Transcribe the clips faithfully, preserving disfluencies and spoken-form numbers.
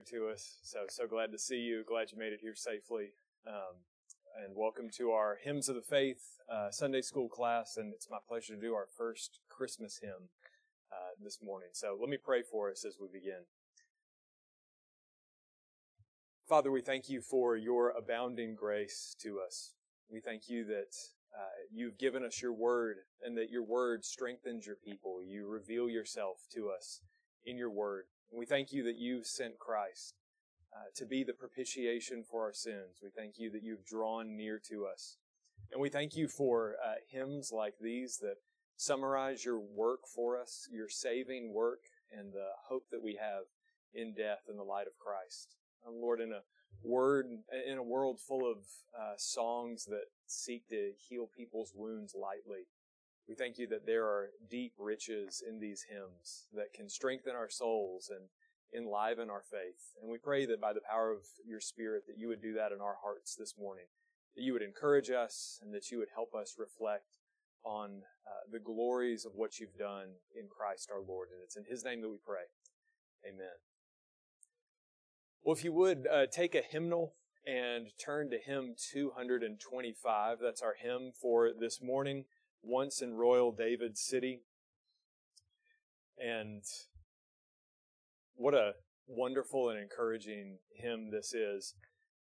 To us. So, so glad to see you. Glad you made it here safely. Um, and welcome to our Hymns of the Faith uh, Sunday school class. And it's my pleasure to do our first Christmas hymn uh, this morning. So let me pray for us as we begin. Father, we thank you for your abounding grace to us. We thank you that uh, you've given us your word and that your word strengthens your people. You reveal yourself to us in your word. We thank you that you sent Christ uh, to be the propitiation for our sins. We thank you that you've drawn near to us. And we thank you for uh, hymns like these that summarize your work for us, your saving work, and the hope that we have in death in the light of Christ. Um, Lord, in a word, in a world full of uh, songs that seek to heal people's wounds lightly, we thank you that there are deep riches in these hymns that can strengthen our souls and enliven our faith. And we pray that by the power of your Spirit that you would do that in our hearts this morning, that you would encourage us and that you would help us reflect on uh, the glories of what you've done in Christ our Lord. And it's in his name that we pray. Amen. Well, if you would, uh, take a hymnal and turn to hymn two twenty-five. That's our hymn for this morning. Once in Royal David City. And what a wonderful and encouraging hymn this is.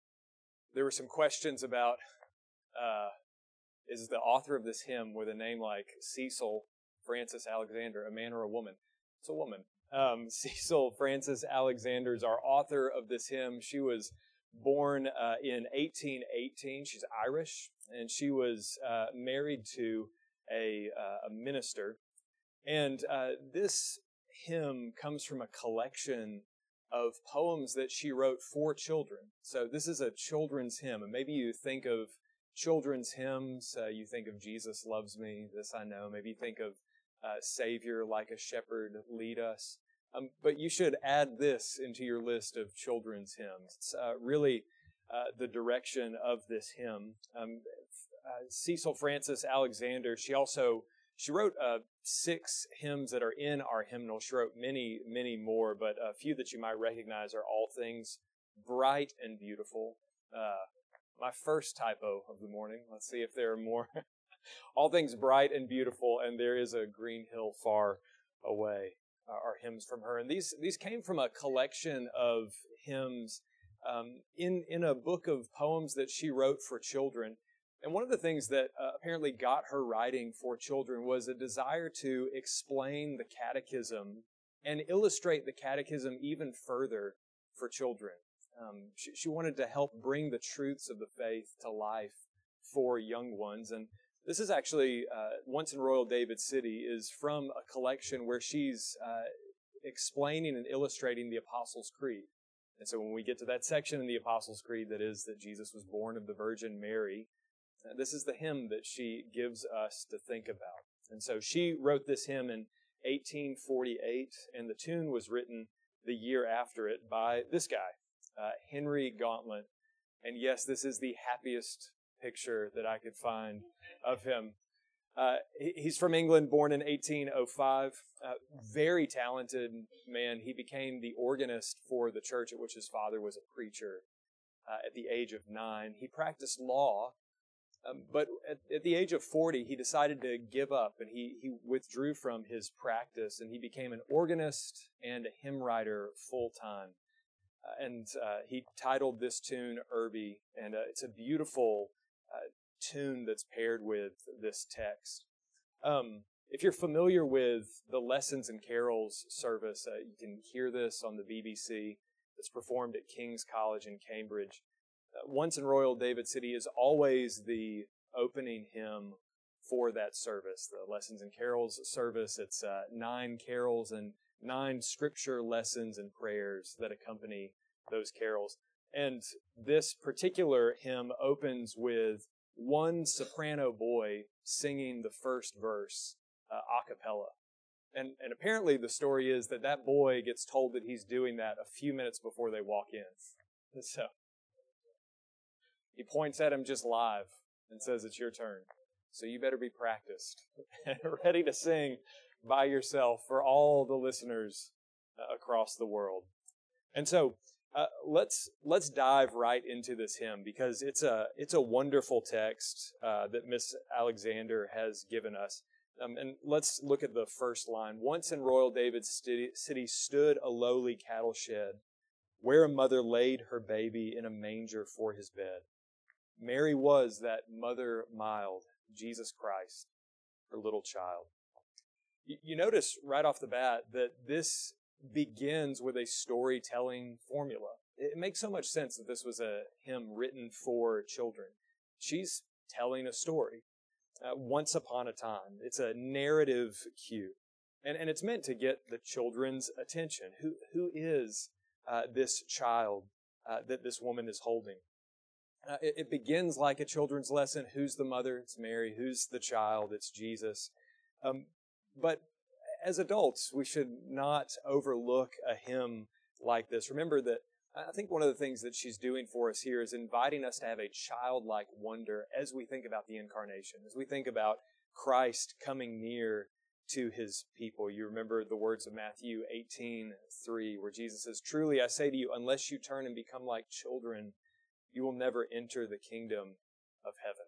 There were some questions about, uh, is the author of this hymn with a name like Cecil Frances Alexander a man or a woman? It's a woman. Um, Cecil Frances Alexander is our author of this hymn. She was born uh, in eighteen eighteen. She's Irish, and she was uh, married to A, uh, a minister. And uh, this hymn comes from a collection of poems that she wrote for children. So this is a children's hymn. And maybe you think of children's hymns, uh, you think of Jesus Loves Me, this I know. Maybe you think of uh, Savior, Like a Shepherd, Lead Us. Um, but you should add this into your list of children's hymns. It's uh, really uh, the direction of this hymn. Um, Uh, Cecil Frances Alexander, she also, she wrote uh, six hymns that are in our hymnal. She wrote many, many more, but a few that you might recognize are All Things Bright and Beautiful. Uh, my first typo of the morning. Let's see if there are more. All Things Bright and Beautiful, and There Is a Green Hill Far Away uh, are hymns from her. And these, these came from a collection of hymns um, in, in a book of poems that she wrote for children. And one of the things that uh, apparently got her writing for children was a desire to explain the catechism and illustrate the catechism even further for children. Um, she, she wanted to help bring the truths of the faith to life for young ones. And this is actually, uh, Once in Royal David City, is from a collection where she's uh, explaining and illustrating the Apostles' Creed. And so when we get to that section in the Apostles' Creed that is that Jesus was born of the Virgin Mary, this is the hymn that she gives us to think about. And so she wrote this hymn in eighteen forty-eight, and the tune was written the year after it by this guy, uh, Henry Gauntlet. And yes, this is the happiest picture that I could find of him. Uh, he's from England, born in eighteen oh five. Uh, very talented man. He became the organist for the church at which his father was a preacher uh, at the age of nine. He practiced law. Um, but at, at the age of forty, he decided to give up, and he, he withdrew from his practice, and he became an organist and a hymn writer full-time. Uh, and uh, he titled this tune Irby, and uh, it's a beautiful uh, tune that's paired with this text. Um, if you're familiar with the Lessons and Carols service, uh, you can hear this on the B B C. It's performed at King's College in Cambridge. Uh, Once in Royal David City is always the opening hymn for that service, the Lessons and Carols service. It's uh, nine carols and nine scripture lessons and prayers that accompany those carols. And this particular hymn opens with one soprano boy singing the first verse uh, a cappella. And, and apparently the story is that that boy gets told that he's doing that a few minutes before they walk in. And so he points at him just live and says, it's your turn. So you better be practiced and ready to sing by yourself for all the listeners uh, across the world. And so Uh, let's let's dive right into this hymn because it's a it's a wonderful text uh, that Miss Alexander has given us. Um, and let's look at the first line. Once in royal David's city stood a lowly cattle shed, where a mother laid her baby in a manger for his bed. Mary was that mother mild, Jesus Christ, her little child. You, you notice right off the bat that this begins with a storytelling formula. It makes so much sense that this was a hymn written for children. She's telling a story. Uh, once upon a time. It's a narrative cue. And, and it's meant to get the children's attention. Who, who is uh, this child uh, that this woman is holding? Uh, it, it begins like a children's lesson. Who's the mother? It's Mary. Who's the child? It's Jesus. Um, but as adults, we should not overlook a hymn like this. Remember that I think one of the things that she's doing for us here is inviting us to have a childlike wonder as we think about the incarnation, as we think about Christ coming near to his people. You remember the words of Matthew eighteen three, where Jesus says, "Truly I say to you, unless you turn and become like children, you will never enter the kingdom of heaven."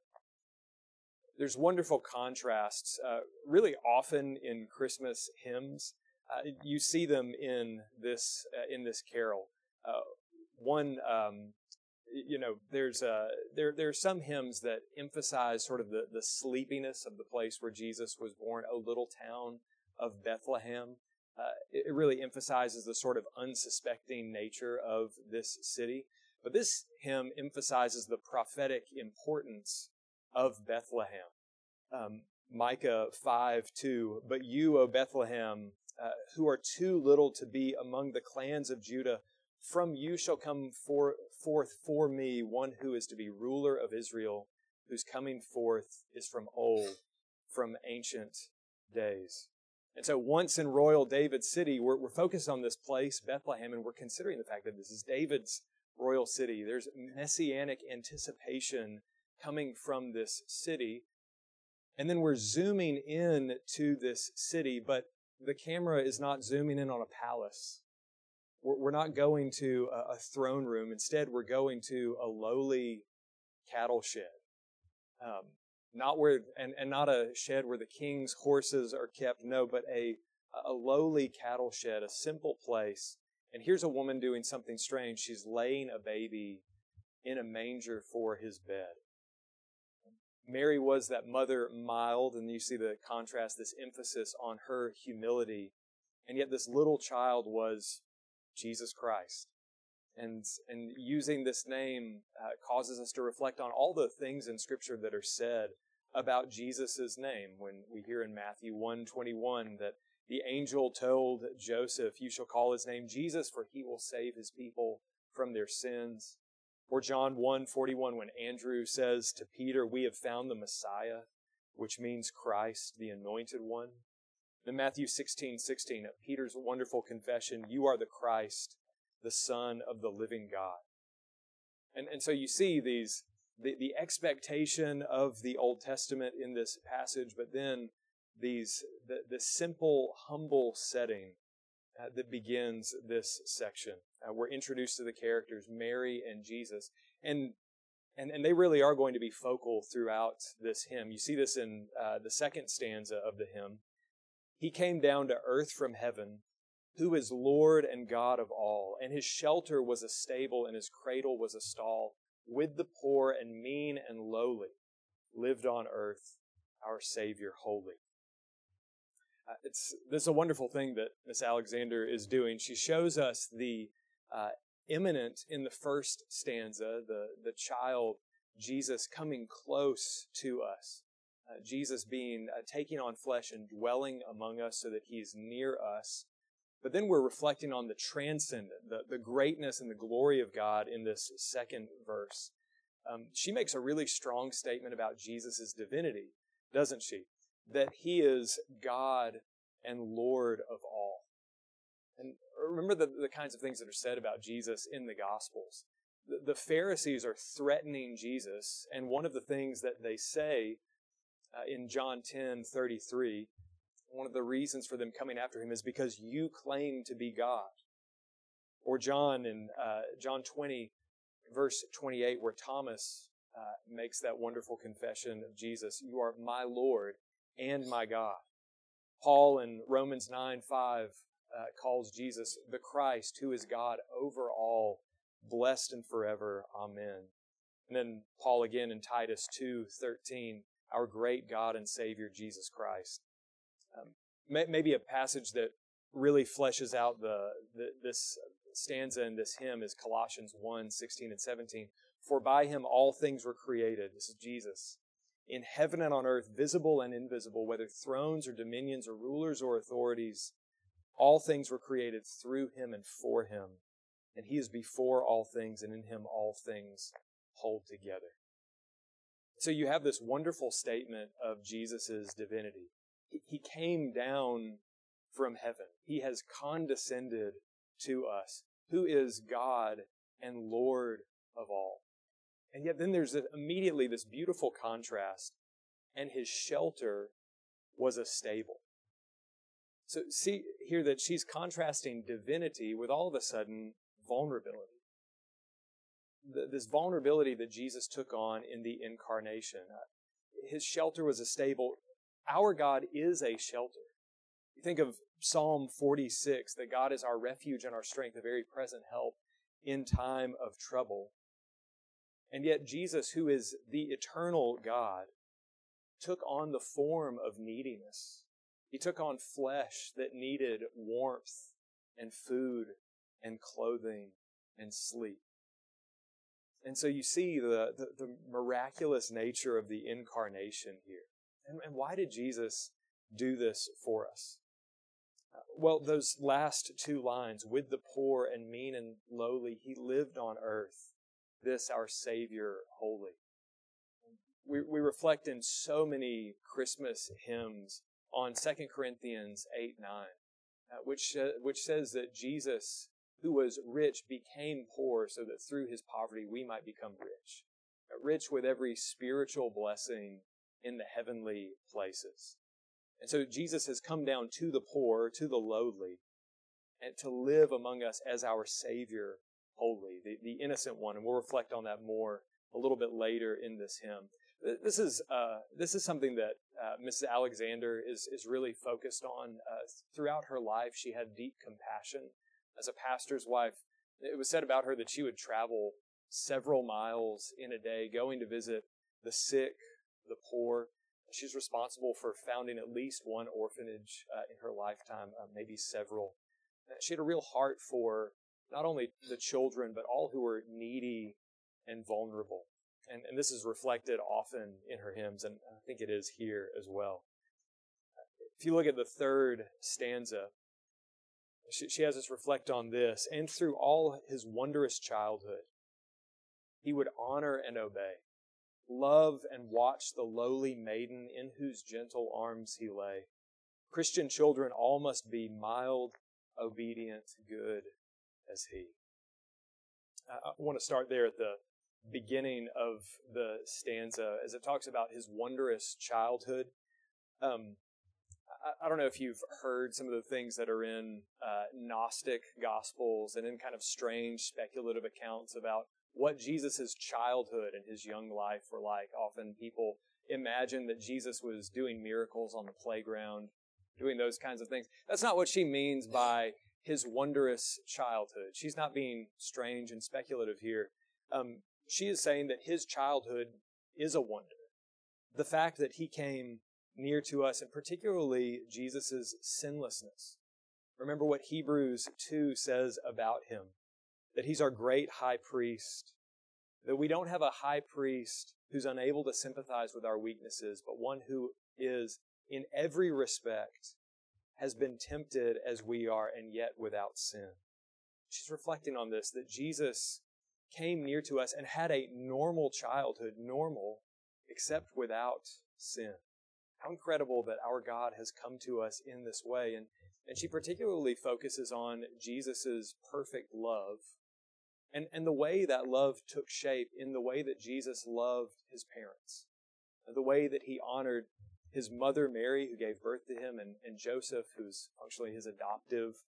There's wonderful contrasts, uh, really often in Christmas hymns. Uh, you see them in this uh, in this carol. Uh, one, um, you know, there's uh, there there are some hymns that emphasize sort of the, the sleepiness of the place where Jesus was born, O little town of Bethlehem. Uh, it, it really emphasizes the sort of unsuspecting nature of this city. But this hymn emphasizes the prophetic importance of Bethlehem. Um, Micah five two, "But you, O Bethlehem, uh, who are too little to be among the clans of Judah, from you shall come for, forth for me one who is to be ruler of Israel, whose coming forth is from old, from ancient days." And so once in royal David's city, we're, we're focused on this place, Bethlehem, and we're considering the fact that this is David's royal city. There's messianic anticipation coming from this city. And then we're zooming in to this city, but the camera is not zooming in on a palace. We're not going to a throne room. Instead, we're going to a lowly cattle shed. Um, not where, and, and not a shed where the king's horses are kept. No, but a, a lowly cattle shed, a simple place. And here's a woman doing something strange. She's laying a baby in a manger for his bed. Mary was that mother mild, and you see the contrast, this emphasis on her humility. And yet this little child was Jesus Christ. And, and using this name uh, causes us to reflect on all the things in Scripture that are said about Jesus' name. When we hear in Matthew one twenty-one that the angel told Joseph, "You shall call his name Jesus, for he will save his people from their sins." Or John one forty-one, when Andrew says to Peter, "We have found the Messiah," which means Christ, the anointed one. In Matthew sixteen sixteen, at Peter's wonderful confession, "You are the Christ, the Son of the living God." And, and so you see these the, the expectation of the Old Testament in this passage, but then these the, the simple, humble setting uh, that begins this section. Uh, we're introduced to the characters, Mary and Jesus, and and and they really are going to be focal throughout this hymn. You see this in uh, the second stanza of the hymn. "He came down to earth from heaven, who is Lord and God of all, and his shelter was a stable, and his cradle was a stall. With the poor and mean and lowly, lived on earth our Savior holy." Uh, it's this is a wonderful thing that Miss Alexander is doing. She shows us the uh, imminent in the first stanza, the, the child, Jesus, coming close to us. Uh, Jesus being, uh, taking on flesh and dwelling among us so that he is near us. But then we're reflecting on the transcendent, the, the greatness and the glory of God in this second verse. Um, she makes a really strong statement about Jesus' divinity, doesn't she? That he is God and Lord of all. And remember the, the kinds of things that are said about Jesus in the Gospels. The, the Pharisees are threatening Jesus, and one of the things that they say uh, in John ten thirty-three, one of the reasons for them coming after him is because you claim to be God. Or John in uh, John twenty, verse twenty-eight, where Thomas uh, makes that wonderful confession of Jesus, "You are my Lord and my God." Paul in Romans nine five uh, calls Jesus the Christ, who is God over all, blessed and forever. Amen. And then Paul again in Titus two thirteen, our great God and Savior, Jesus Christ. Um, may, maybe a passage that really fleshes out the, the this stanza in this hymn is Colossians one sixteen and seventeen. For by him all things were created. This is Jesus. In heaven and on earth, visible and invisible, whether thrones or dominions or rulers or authorities, all things were created through him and for him. And he is before all things, and in him all things hold together. So you have this wonderful statement of Jesus' divinity. He came down from heaven. He has condescended to us, who is God and Lord of all. And yet then there's immediately this beautiful contrast, and his shelter was a stable. So see here that she's contrasting divinity with all of a sudden vulnerability. The, this vulnerability that Jesus took on in the incarnation. Uh, his shelter was a stable. Our God is a shelter. You think of Psalm forty-six, that God is our refuge and our strength, a very present help in time of trouble. And yet Jesus, who is the eternal God, took on the form of neediness. He took on flesh that needed warmth and food and clothing and sleep. And so you see the, the, the miraculous nature of the incarnation here. And, and why did Jesus do this for us? Uh, well, those last two lines, with the poor and mean and lowly, he lived on earth, this our Savior holy. We, we reflect in so many Christmas hymns on Second Corinthians eight nine, uh, which, uh, which says that Jesus, who was rich, became poor so that through his poverty we might become rich. Uh, rich with every spiritual blessing in the heavenly places. And so Jesus has come down to the poor, to the lowly, and to live among us as our Savior holy, the, the innocent one. And we'll reflect on that more a little bit later in this hymn. This is uh, this is something that uh, Missus Alexander is is really focused on. Uh, throughout her life, she had deep compassion. As a pastor's wife, it was said about her that she would travel several miles in a day, going to visit the sick, the poor. She's responsible for founding at least one orphanage uh, in her lifetime, uh, maybe several. She had a real heart for not only the children, but all who were needy and vulnerable. And, and this is reflected often in her hymns, and I think it is here as well. If you look at the third stanza, she, she has us reflect on this. And through all his wondrous childhood, he would honor and obey, love and watch the lowly maiden in whose gentle arms he lay. Christian children all must be mild, obedient, good as he. I, I want to start there at the beginning of the stanza as it talks about his wondrous childhood. Um, I, I don't know if you've heard some of the things that are in uh, Gnostic Gospels and in kind of strange speculative accounts about what Jesus' childhood and his young life were like. Often people imagine that Jesus was doing miracles on the playground, doing those kinds of things. That's not what she means by his wondrous childhood. She's not being strange and speculative here. Um, she is saying that his childhood is a wonder. The fact that he came near to us, and particularly Jesus' sinlessness. Remember what Hebrews two says about him, that he's our great high priest, that we don't have a high priest who's unable to sympathize with our weaknesses, but one who is, in every respect, has been tempted as we are, and yet without sin. She's reflecting on this, that Jesus came near to us and had a normal childhood, normal, except without sin. How incredible that our God has come to us in this way. And, and she particularly focuses on Jesus' perfect love and, and the way that love took shape in the way that Jesus loved his parents, the way that he honored his mother Mary, who gave birth to him, and, and Joseph, who's functionally his adoptive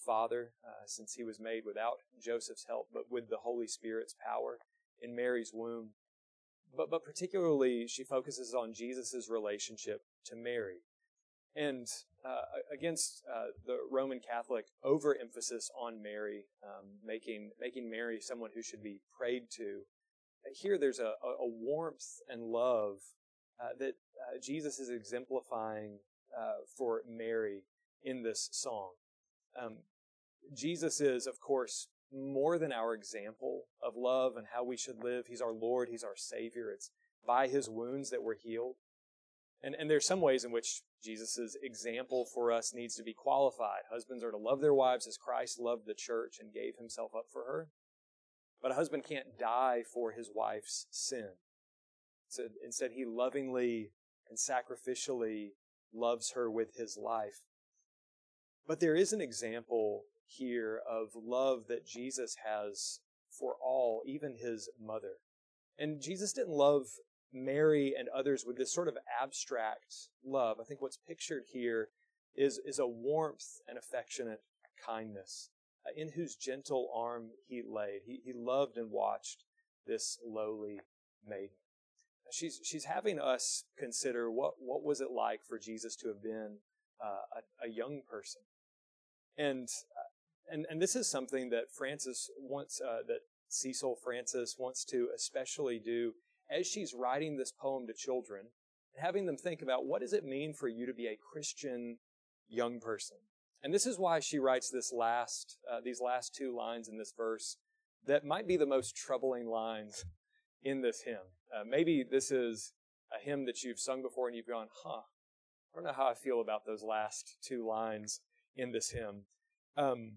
Father, uh, since he was made without Joseph's help, but with the Holy Spirit's power in Mary's womb. But, but particularly, she focuses on Jesus' relationship to Mary. And uh, against uh, the Roman Catholic overemphasis on Mary, um, making making Mary someone who should be prayed to, here there's a, a warmth and love uh, that uh, Jesus is exemplifying uh, for Mary in this song. Um, Jesus is, of course, more than our example of love and how we should live. He's our Lord. He's our Savior. It's by His wounds that we're healed. And, and there's some ways in which Jesus' example for us needs to be qualified. Husbands are to love their wives as Christ loved the church and gave Himself up for her. But a husband can't die for his wife's sin. So instead, he lovingly and sacrificially loves her with his life. But there is an example here of love that Jesus has for all, even His mother. And Jesus didn't love Mary and others with this sort of abstract love. I think what's pictured here is, is a warmth and affectionate kindness, uh, in whose gentle arm He laid. He, he loved and watched this lowly maiden. She's, she's having us consider what, what was it like for Jesus to have been uh, a, a young person. And, uh, and, and this is something that Francis wants, uh, that Cecil Francis wants to especially do as she's writing this poem to children, and having them think about what does it mean for you to be a Christian young person. And this is why she writes this last, uh, these last two lines in this verse that might be the most troubling lines in this hymn. Uh, maybe this is a hymn that you've sung before and you've gone, huh, I don't know how I feel about those last two lines in this hymn. Um,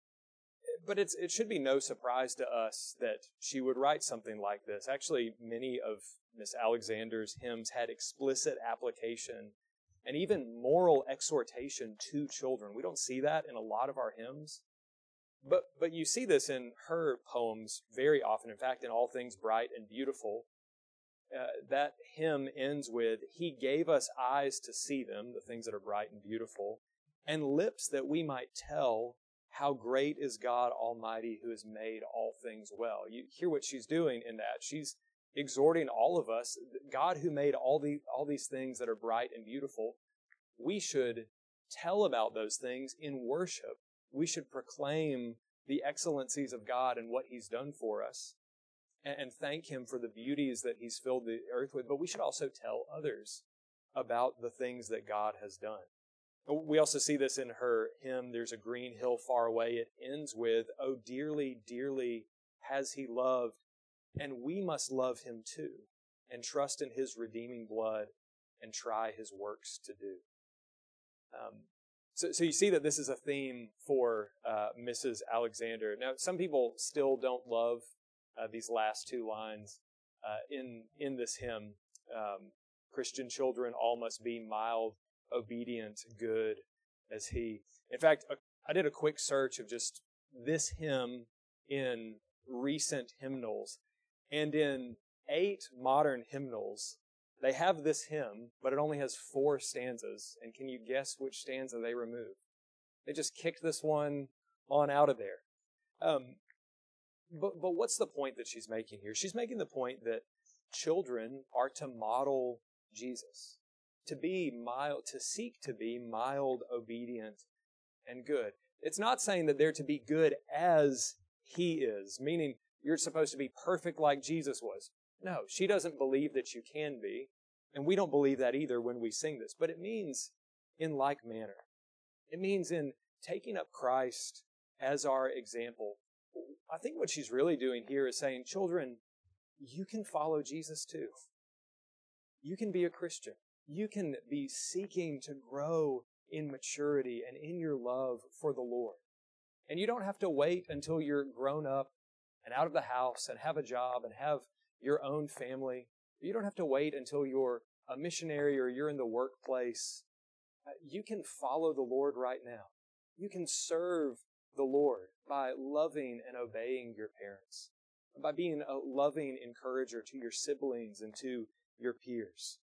but it's, it should be no surprise to us that she would write something like this. Actually, many of Miss Alexander's hymns had explicit application and even moral exhortation to children. We don't see that in a lot of our hymns. But, but you see this in her poems very often. In fact, in All Things Bright and Beautiful, uh, that hymn ends with, He gave us eyes to see them, the things that are bright and beautiful, and lips that we might tell how great is God Almighty who has made all things well. You hear what she's doing in that. She's exhorting all of us, God who made all, the, all these things that are bright and beautiful, we should tell about those things in worship. We should proclaim the excellencies of God and what He's done for us and, and thank Him for the beauties that He's filled the earth with. But we should also tell others about the things that God has done. We also see this in her hymn, There's a Green Hill Far Away. It ends with, Oh, dearly, dearly has He loved, and we must love Him too, and trust in His redeeming blood and try His works to do. Um, so, so you see that this is a theme for uh, Missus Alexander. Now, some people still don't love uh, these last two lines uh, in, in this hymn. Um, Christian children all must be mild, obedient, good as He. In fact, I did a quick search of just this hymn in recent hymnals, and in eight modern hymnals, they have this hymn, but it only has four stanzas. And can you guess which stanza they removed? They just kicked this one on out of there. Um, but, but what's the point that she's making here? She's making the point that children are to model Jesus, to be mild, to seek to be mild, obedient, and good. It's not saying that they're to be good as He is, meaning you're supposed to be perfect like Jesus was. No, she doesn't believe that you can be, and we don't believe that either when we sing this, but it means in like manner. It means in taking up Christ as our example. I think what she's really doing here is saying, children, you can follow Jesus too. You can be a Christian. You can be seeking to grow in maturity and in your love for the Lord. And you don't have to wait until you're grown up and out of the house and have a job and have your own family. You don't have to wait until you're a missionary or you're in the workplace. You can follow the Lord right now. You can serve the Lord by loving and obeying your parents, by being a loving encourager to your siblings and to your peers.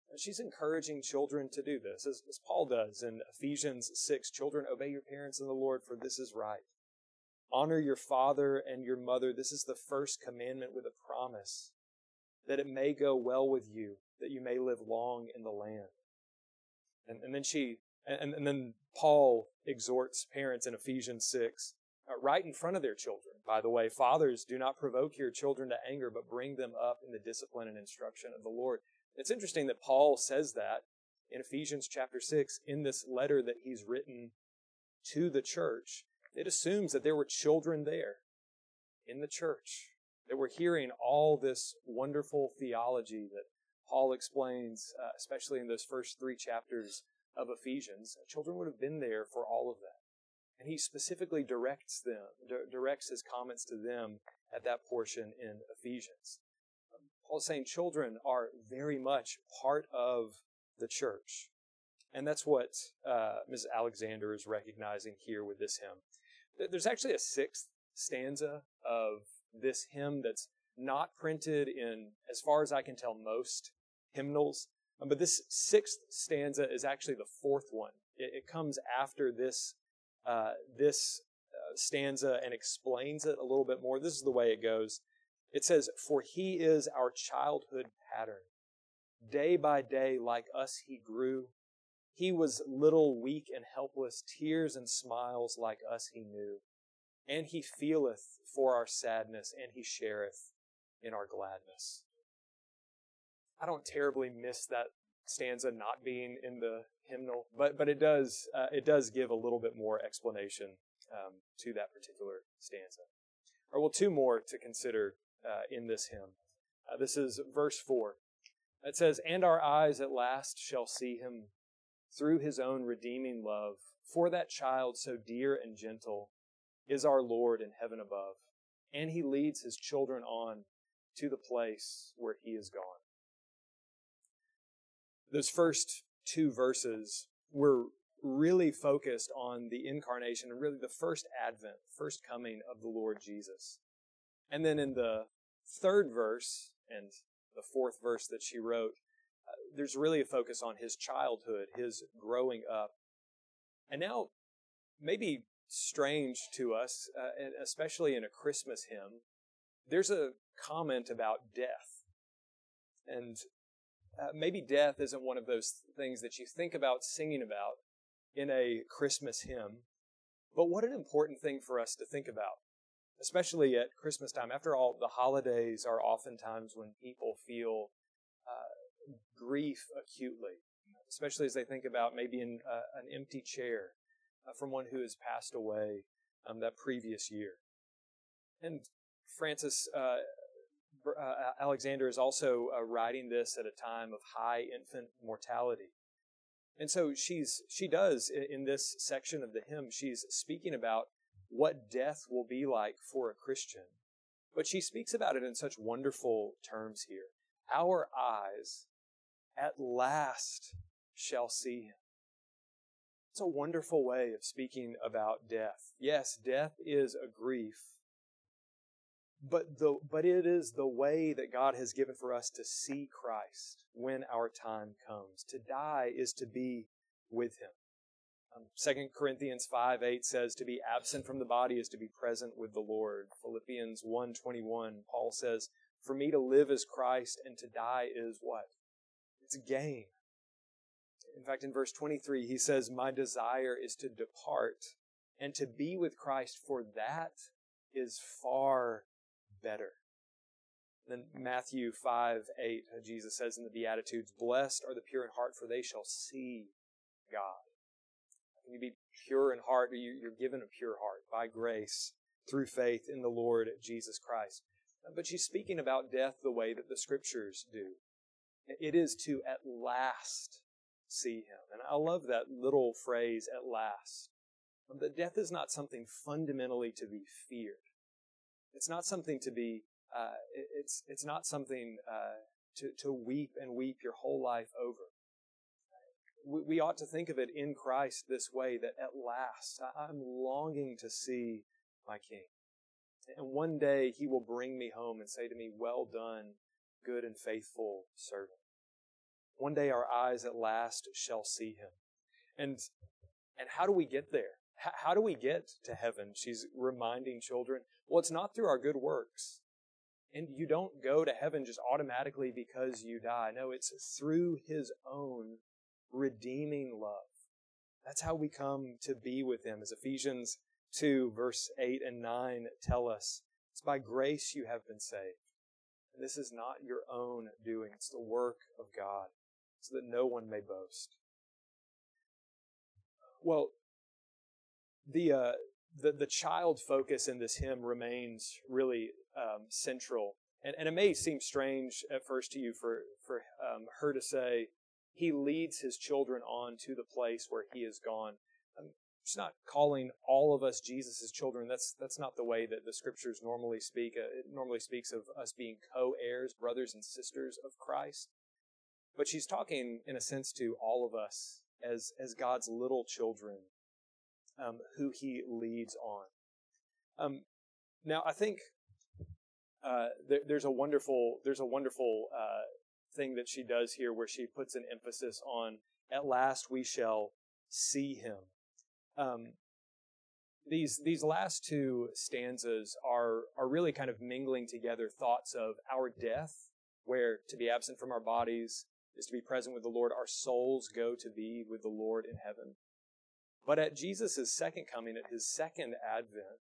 And she's encouraging children to do this, as, as Paul does in Ephesians six. Children, obey your parents in the Lord, for this is right. Honor your father and your mother. This is the first commandment with a promise, that it may go well with you, that you may live long in the land. And, and then she, and, and then Paul exhorts parents in Ephesians six, uh, right in front of their children. By the way, fathers, do not provoke your children to anger, but bring them up in the discipline and instruction of the Lord. It's interesting that Paul says that in Ephesians chapter six, in this letter that he's written to the church. It assumes that there were children there in the church that were hearing all this wonderful theology that Paul explains, uh, especially in those first three chapters of Ephesians. Children would have been there for all of that. And he specifically directs them, d- directs his comments to them at that portion in Ephesians. Um, Paul's saying children are very much part of the church. And that's what uh, Missus Alexander is recognizing here with this hymn. There's actually a sixth stanza of this hymn that's not printed in, as far as I can tell, most hymnals. Um, but this sixth stanza is actually the fourth one. It, it comes after this uh, this uh, stanza and explains it a little bit more. This is the way it goes. It says, "For he is our childhood pattern. Day by day, like us he grew. He was little, weak, and helpless, tears and smiles like us he knew. And he feeleth for our sadness, and he shareth in our gladness." I don't terribly miss that stanza not being in the hymnal, but but it does uh, it does give a little bit more explanation um, to that particular stanza. Or well, two more to consider uh, in this hymn. Uh, this is verse four. It says, "And our eyes at last shall see him, through his own redeeming love. For that child so dear and gentle is our Lord in heaven above. And he leads his children on to the place where he is gone." Those first two verses were really focused on the incarnation and really the first advent, first coming of the Lord Jesus. And then in the third verse and the fourth verse that she wrote, there's really a focus on his childhood, his growing up. And now, maybe strange to us, uh, and especially in a Christmas hymn, there's a comment about death. And uh, maybe death isn't one of those things that you think about singing about in a Christmas hymn. But what an important thing for us to think about, especially at Christmas time. After all, the holidays are oftentimes when people feel uh, grief acutely, especially as they think about maybe in uh, an empty chair uh, from one who has passed away um, that previous year. And Francis uh, uh, Alexander is also uh, writing this at a time of high infant mortality. And so she's she does, in this section of the hymn, she's speaking about what death will be like for a Christian. But she speaks about it in such wonderful terms here. Our eyes at last shall see him. It's a wonderful way of speaking about death. Yes, death is a grief, but the but it is the way that God has given for us to see Christ when our time comes. To die is to be with him. Um, Second Corinthians five eight says, "To be absent from the body is to be present with the Lord." Philippians one twenty-one, Paul says, "For me to live is Christ, and to die is" what? It's gain. In fact, in verse twenty-three, he says, "My desire is to depart and to be with Christ, for that is far better." Then Matthew five eight, Jesus says in the Beatitudes, "Blessed are the pure in heart, for they shall see God." Can you be pure in heart? Or you're given a pure heart by grace through faith in the Lord Jesus Christ. But she's speaking about death the way that the Scriptures do. It is to at last see him. And I love that little phrase, "at last." That death is not something fundamentally to be feared. It's not something to be, uh, it's it's not something uh, to, to weep and weep your whole life over. We, we ought to think of it in Christ this way, that at last I'm longing to see my King. And one day he will bring me home and say to me, "Well done, good and faithful servant." One day our eyes at last shall see him. And and how do we get there? H- how do we get to heaven? She's reminding children. Well, it's not through our good works. And you don't go to heaven just automatically because you die. No, it's through his own redeeming love. That's how we come to be with him. As Ephesians two, verse eight and nine tell us, it's by grace you have been saved. And this is not your own doing. It's the work of God, so that no one may boast. Well, the uh, the, the child focus in this hymn remains really um, central. And, and it may seem strange at first to you for, for um, her to say, he leads his children on to the place where he is gone. Um, it's not calling all of us Jesus' children. That's that's not the way that the Scriptures normally speak. Uh, it normally speaks of us being co-heirs, brothers and sisters of Christ. But she's talking, in a sense, to all of us as, as God's little children, um, who he leads on. Um, now, I think uh, there, there's a wonderful there's a wonderful uh, thing that she does here, where she puts an emphasis on, "At last we shall see him." Um, these these last two stanzas are are really kind of mingling together thoughts of our death, where to be absent from our bodies is to be present with the Lord. Our souls go to be with the Lord in heaven. But at Jesus' second coming, at his second advent,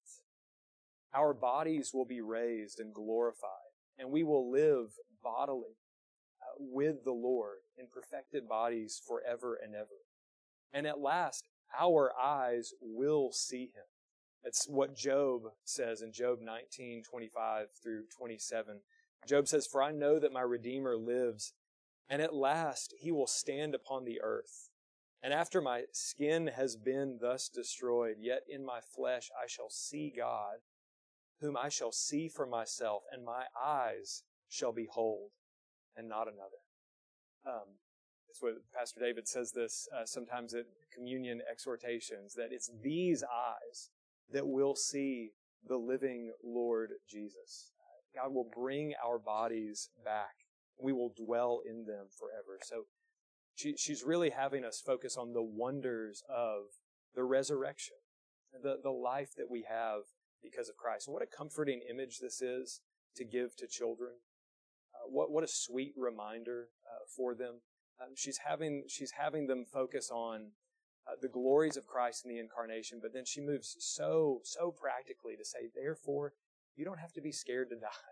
our bodies will be raised and glorified, and we will live bodily uh, with the Lord in perfected bodies forever and ever. And at last, our eyes will see him. It's what Job says in Job nineteen, twenty-five through twenty-seven. Job says, "For I know that my Redeemer lives, and at last he will stand upon the earth. And after my skin has been thus destroyed, yet in my flesh I shall see God, whom I shall see for myself, and my eyes shall behold, and not another." Um, that's what Pastor David says this uh, sometimes at communion exhortations, that it's these eyes that will see the living Lord Jesus. God will bring our bodies back. We will dwell in them forever. So she, she's really having us focus on the wonders of the resurrection, the, the life that we have because of Christ. And what a comforting image this is to give to children. Uh, what, what a sweet reminder uh, for them. Um, she's having she's having them focus on uh, the glories of Christ in the incarnation, but then she moves so, so practically to say, therefore, you don't have to be scared to die.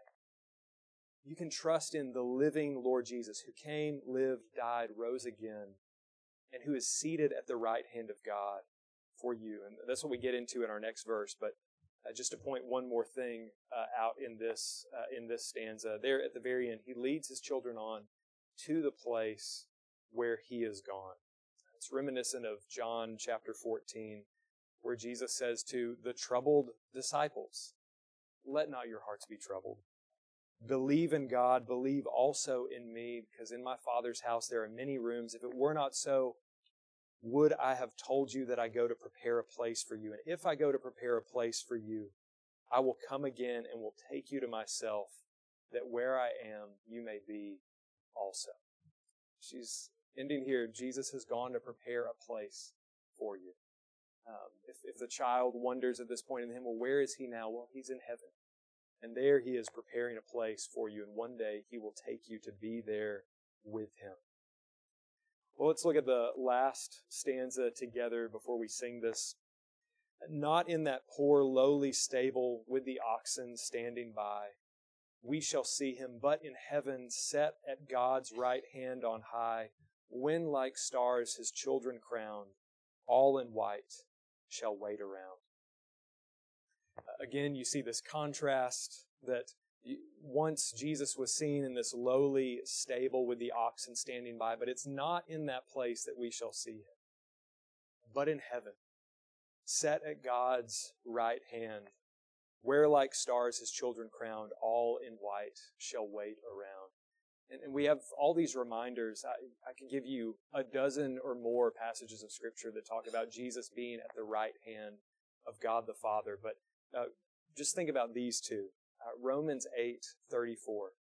You can trust in the living Lord Jesus, who came, lived, died, rose again, and who is seated at the right hand of God for you. And that's what we get into in our next verse. But uh, just to point one more thing uh, out in this uh, in this stanza, there at the very end, he leads his children on to the place where he is gone. It's reminiscent of John chapter fourteen, where Jesus says to the troubled disciples, "Let not your hearts be troubled. Believe in God, believe also in me, because in my Father's house there are many rooms. If it were not so, would I have told you that I go to prepare a place for you? And if I go to prepare a place for you, I will come again and will take you to myself, that where I am, you may be also." She's ending here. Jesus has gone to prepare a place for you. Um, if, if the child wonders at this point in him, well, where is he now? Well, he's in heaven. And there he is preparing a place for you. And one day he will take you to be there with him. Well, let's look at the last stanza together before we sing this. "Not in that poor lowly stable with the oxen standing by, we shall see him, but in heaven set at God's right hand on high, when like stars his children crowned, all in white shall wait around." Again, you see this contrast that once Jesus was seen in this lowly stable with the oxen standing by, but it's not in that place that we shall see him, but in heaven, set at God's right hand, where like stars his children crowned, all in white shall wait around. And, and we have all these reminders. I, I could give you a dozen or more passages of Scripture that talk about Jesus being at the right hand of God the Father, but Uh, just think about these two. Uh, Romans eight thirty-four.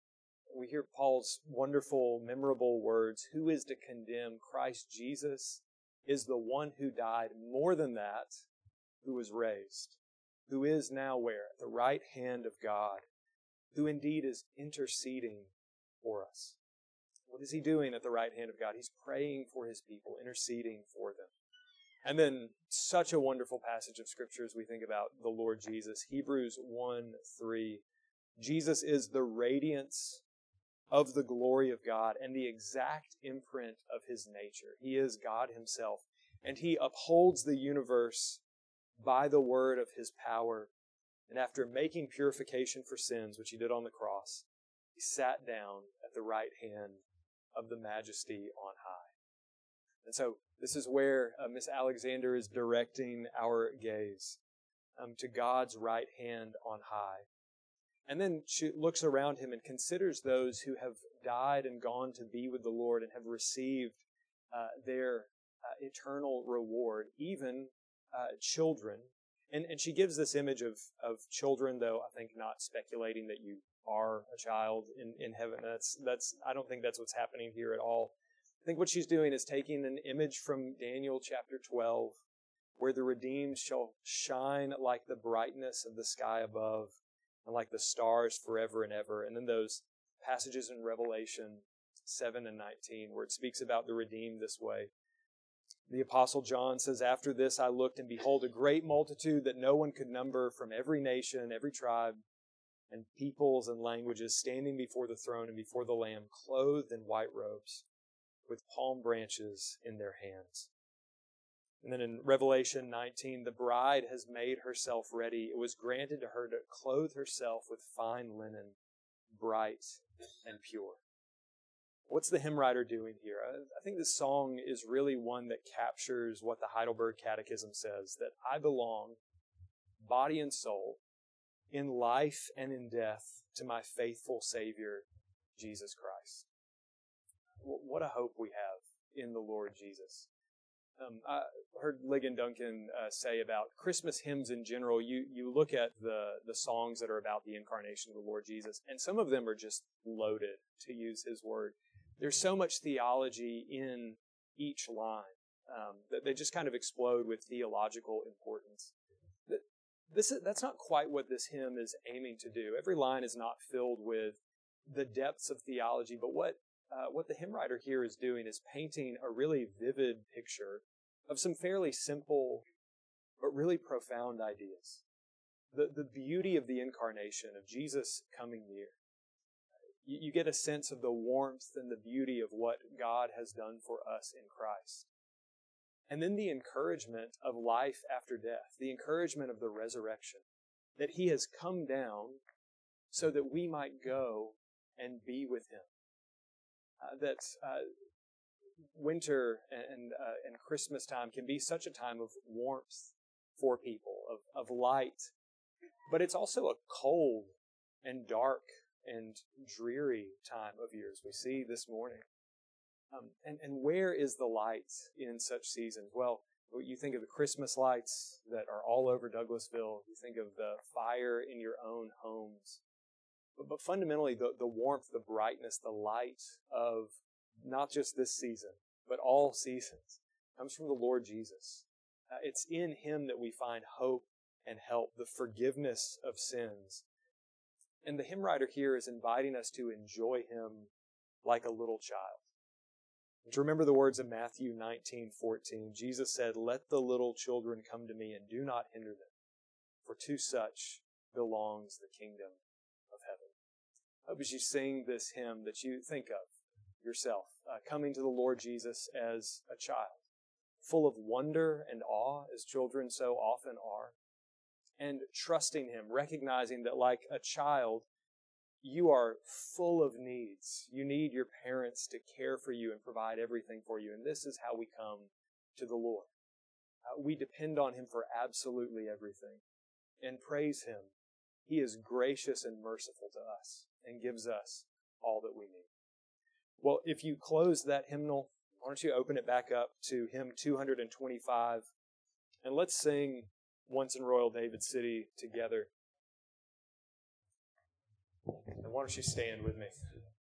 We hear Paul's wonderful, memorable words, who is to condemn? Christ Jesus is the one who died. More than that, who was raised, who is now where? At the right hand of God, who indeed is interceding for us. What is he doing at the right hand of God? He's praying for his people, interceding for them. And then such a wonderful passage of Scripture as we think about the Lord Jesus. Hebrews one three. Jesus is the radiance of the glory of God and the exact imprint of his nature. He is God himself, and he upholds the universe by the word of his power. And after making purification for sins, which he did on the cross, he sat down at the right hand of the majesty on high. And so this is where uh, Miss Alexander is directing our gaze um, to God's right hand on high. And then she looks around him and considers those who have died and gone to be with the Lord and have received uh, their uh, eternal reward, even uh, children. And, and she gives this image of, of children, though I think not speculating that you are a child in, in heaven. That's, that's, I don't think that's what's happening here at all. I think what she's doing is taking an image from Daniel chapter twelve, where the redeemed shall shine like the brightness of the sky above, and like the stars forever and ever. And then those passages in Revelation seven and nineteen, where it speaks about the redeemed this way. The Apostle John says, after this I looked, and behold, a great multitude that no one could number, from every nation, every tribe, and peoples and languages, standing before the throne and before the Lamb, clothed in white robes, with palm branches in their hands. And then in Revelation nineteen, the bride has made herself ready. It was granted to her to clothe herself with fine linen, bright and pure. What's the hymn writer doing here? I think this song is really one that captures what the Heidelberg Catechism says, that I belong, body and soul, in life and in death, to my faithful Savior, Jesus Christ. What a hope we have in the Lord Jesus. Um, I heard Ligon Duncan uh, say about Christmas hymns in general, you, you look at the, the songs that are about the incarnation of the Lord Jesus, and some of them are just loaded, to use his word. There's so much theology in each line um, that they just kind of explode with theological importance. This is, that's not quite what this hymn is aiming to do. Every line is not filled with the depths of theology, but what Uh, what the hymn writer here is doing is painting a really vivid picture of some fairly simple but really profound ideas. The, the beauty of the incarnation, of Jesus coming near. You, you get a sense of the warmth and the beauty of what God has done for us in Christ. And then the encouragement of life after death, the encouragement of the resurrection, that he has come down so that we might go and be with him. Uh, that uh, winter and uh, and Christmas time can be such a time of warmth for people, of, of light, but it's also a cold and dark and dreary time of years. We see this morning. Um, and, and where is the light in such seasons? Well, you think of the Christmas lights that are all over Douglasville. You think of the fire in your own homes. But, but fundamentally, the, the warmth, the brightness, the light of not just this season, but all seasons comes from the Lord Jesus. Uh, it's in him that we find hope and help, the forgiveness of sins. And the hymn writer here is inviting us to enjoy him like a little child. And to remember the words of Matthew nineteen fourteen, Jesus said, "Let the little children come to me, and do not hinder them, for to such belongs the kingdom of heaven." I hope as you sing this hymn that you think of yourself uh, coming to the Lord Jesus as a child, full of wonder and awe, as children so often are, and trusting him, recognizing that like a child, you are full of needs. You need your parents to care for you and provide everything for you, and this is how we come to the Lord. Uh, we depend on him for absolutely everything and praise him. He is gracious and merciful to us and gives us all that we need. Well, if you close that hymnal, why don't you open it back up to hymn two twenty-five, and let's sing Once in Royal David City together. And why don't you stand with me?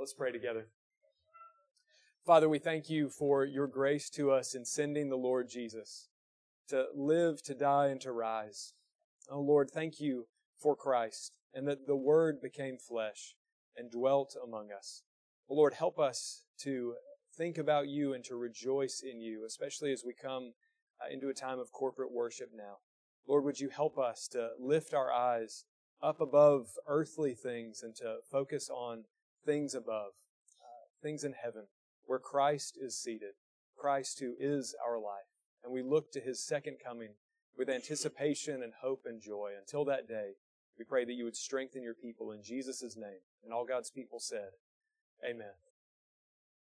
Let's pray together. Father, we thank you for your grace to us in sending the Lord Jesus to live, to die, and to rise. Oh Lord, thank you for Christ and that the Word became flesh and dwelt among us. Oh Lord, help us to think about you and to rejoice in you, especially as we come uh, into a time of corporate worship now. Lord, would you help us to lift our eyes up above earthly things and to focus on things above, uh, things in heaven, where Christ is seated, Christ who is our life. And we look to His second coming with anticipation and hope and joy. Until that day, we pray that you would strengthen your people in Jesus' name. And all God's people said, Amen.